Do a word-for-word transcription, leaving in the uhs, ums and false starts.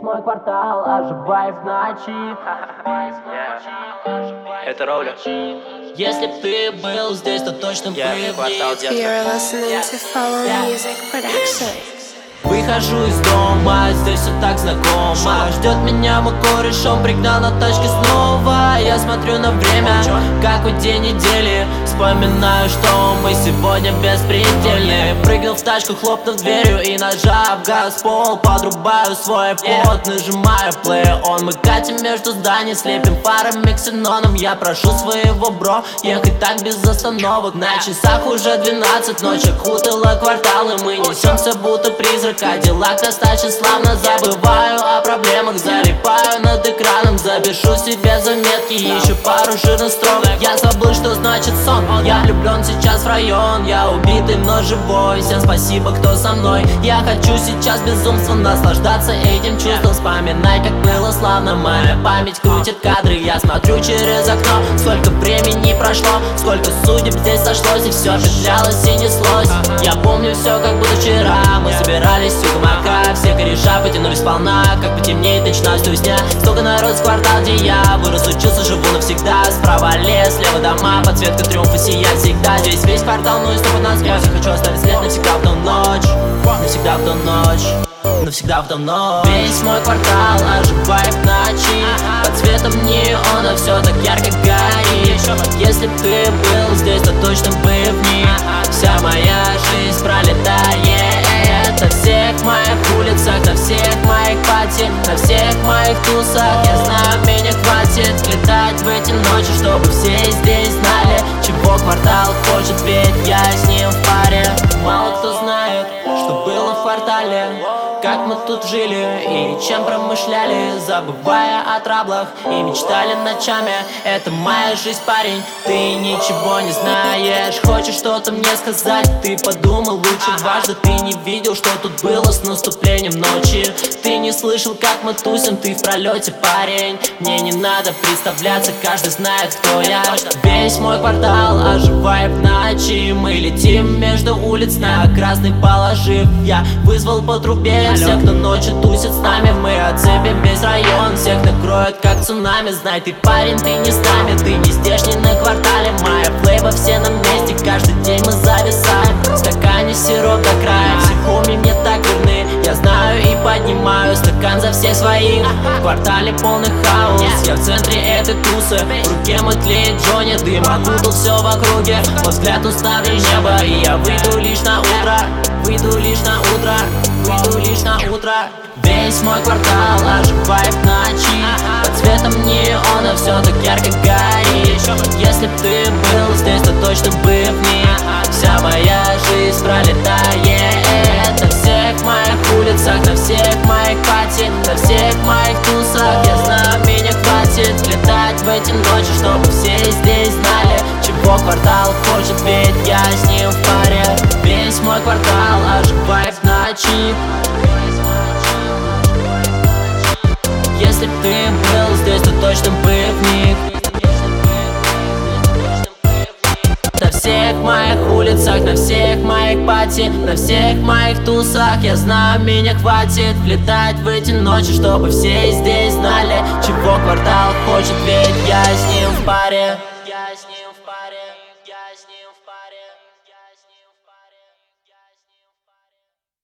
мой квартал оживает в ночи. Это Роуля. Если б ты был здесь, то точно бы Я квартал детка. You're listening to Follow Music Production. Выхожу из дома, здесь все так знакомо. Ждет меня мой кореш, он пригнал на тачке снова. Я смотрю на время, как у день недели. Вспоминаю, что мы сегодня беспредельны. Прыгнул в тачку, хлопнув дверью и нажав газ пол. Подрубаю свой пот, нажимаю play on. Мы катим между зданий, слепим фарами ксеноном. Я прошу своего бро ехать так без остановок. На часах уже двенадцать ночи, окутала кварталы. Мы несемся будто призрак. Кадиллак достаточно славно, забываю о проблемах. Залипаю над экраном, запишу себе заметки. Еще пару жирных строк. Я забыл, что значит сон. Я влюблен сейчас в район. Я убитый, но живой. Всем спасибо, кто со мной. Я хочу сейчас безумством наслаждаться этим чувством. Вспоминай, как было славно. Моя память крутит кадры. Я смотрю через окно. Сколько времени прошло, сколько судеб здесь сошлось. И все петлялось и неслось. Я помню все, как будто вчера. Мы собирались у гамака, все кореша потянулись сполна. Как потемнеет, начинаю с дня. Столько народ с квартал, где я вырос, учился, живу навсегда. Справа лес, слева дома, подсветка триумфа сияет всегда. Здесь весь квартал, ну и стопа насквозь. Я хочу оставить след навсегда в ту ночь. Навсегда в ту ночь. Навсегда в ту ночь. Весь мой квартал оживает в ночи. Под светом неона все так ярко горит. Если б ты был здесь, то точно бы в них вся моя жизнь пролетает. На всех моих улицах, на всех моих пати, на всех моих тусах. Я знаю, меня хватит летать в эти ночи, чтобы все здесь знали, чего квартал хочет, ведь я с ним в паре. Мало кто знает, что было в квартале, как мы тут жили и чем промышляли, забывая о траблах и мечтали ночами. Это моя жизнь, парень, ты ничего не знаешь. Хочешь что-то мне сказать, ты подумал лучше дважды. Ты не видел, что тут было с наступлением ночи. Ты не слышал, как мы тусим, ты в пролете, парень. Мне не надо представляться, каждый знает, кто я. Весь мой квартал оживает в ночи. Мы летим между улиц на красный положив. Я вызвал по трубе всех, кто ночью тусит с нами. Мы отцепим весь район, всех накроют как цунами. Знай, ты парень, ты не с нами, ты не здешний на квартале. Моя флейба все на месте, каждый день мы зависаем. В стакане сироп до края, все хоми мне так верны. Я знаю и поднимаю стакан за всех своих. В квартале полный хаос, я в центре этой тусы. В руке мой тлеет Джонни, дым окутал все в округе. Мой взгляд уставлен в небо, и я выйду лишь на утро. Выйду лишь на утро, выйду лишь на утро. Весь мой квартал оживает в ночи. Под светом неона все так ярко горит. Если б ты был здесь, то точно бы в них вся моя жизнь пролетает. На всех моих улицах, на всех моих пати, на всех моих тусах. Я знаю, меня хватит летать в эти ночи, чтобы все здесь знали, чего квартал хочет, ведь я с ним в паре. Весь мой квартал оживает в ночи. Если б ты был здесь, то точно бы в них. На всех моих улицах, на всех моих пати, на всех моих тусах. Я знаю, меня хватит влетать в эти ночи, чтобы все здесь знали, чего квартал хочет, ведь я с ним в паре.